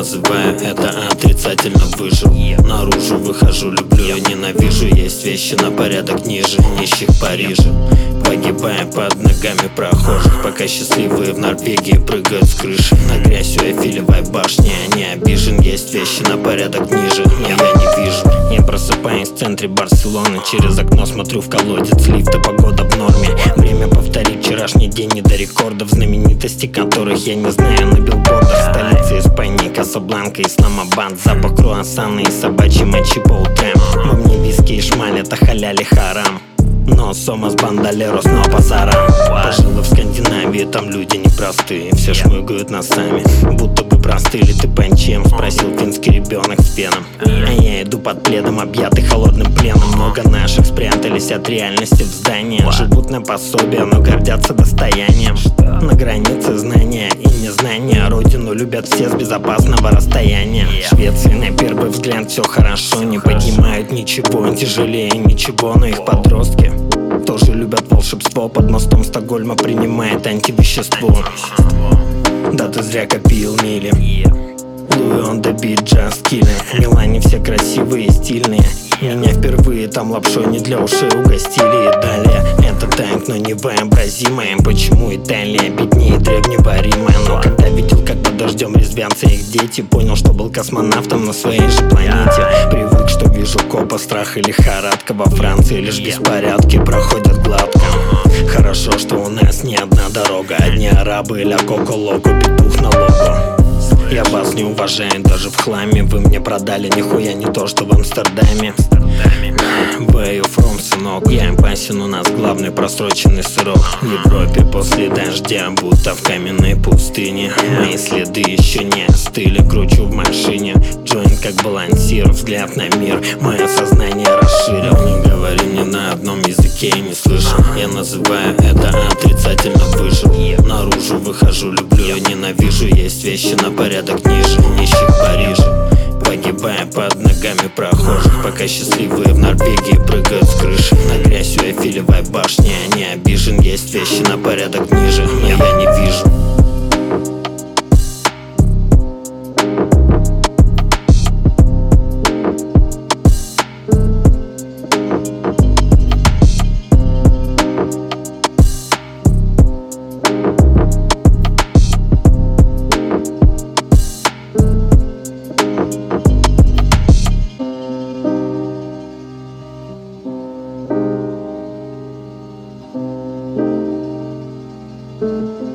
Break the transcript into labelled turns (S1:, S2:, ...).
S1: называю это отрицательно выжил. Наружу выхожу, люблю и ненавижу. Есть вещи на порядок ниже нищих Парижа. Погибая под ногами прохожих, пока счастливые в Норвегии прыгают с крыши. На грязь у Эйфелевой башни я не обижен. Есть вещи на порядок ниже, но я не вижу. Я просыпаюсь в центре Барселоны. Через окно смотрю в колодец лифта. Погода в норме. Время повторить вчерашний день, не до рекордов, знаменитости которых я не знаю на билбордах. Столица Испании, Касабланка, Исламабад. Запах круассана и собачьей мочи по утрам. Во мне виски и шмаль, это халяль и харам. Но сомас бандалерос, но пасарам. Пожила в Скандинавии, там люди непростые. Все шмыгают носами, будто бы простыли. Ты панчем? Спросил финский ребенок с пеном. А я иду под пледом, объятый холодным пленом. Много наших спрятались от реальности в зданиях. Живут на пособие, но гордятся достоянием. На границе знания и незнания. Родину любят все с безопасного расстояния. В Швеции на первый взгляд все хорошо. Не поднимают ничего, тяжелее ничего. Но их подростки тоже любят волшебство. Под мостом Стокгольма принимает антивещество. Да ты зря копил мили. Луи on the beat, just killing. В Милане все красивые и стильные. Меня впервые там лапшой не для ушей угостили. И далее это танк, но невообразимое. Почему Италия беднее древнего Рима? Но когда видел, как под дождем резвятся их дети, понял, что был космонавтом на своей же планете. Привык, что вижу копа, страх и лихорадка. Во Франции лишь беспорядки проходят гладко. Хорошо, что у нас не одна дорога. Одни арабы ля коко-локо, петух на локо. Я вас не уважаю даже в хламе. Вы мне продали нихуя не то, что в Амстердаме. Where you from, сынок? Я импасен, у нас главный просроченный сырок. В Европе после дождя, будто в каменной пустыне. Мои следы еще не остыли, кручу в машине. Джойнт как балансир, взгляд на мир. Мое сознание расширил. Не говори мне на одном языке, я не слышу. Я называю это отрицательно выжил. Наружу выхожу, люблю и ненавижу. Есть вещи на порядок ниже нищих Парижа. Погибая под ногами прохожих, пока счастливые в Норвегии прыгают с крыши. На грязь у Эйфелевой башни я не обижен. Есть вещи на порядок ниже, но я не вижу.
S2: Thank you.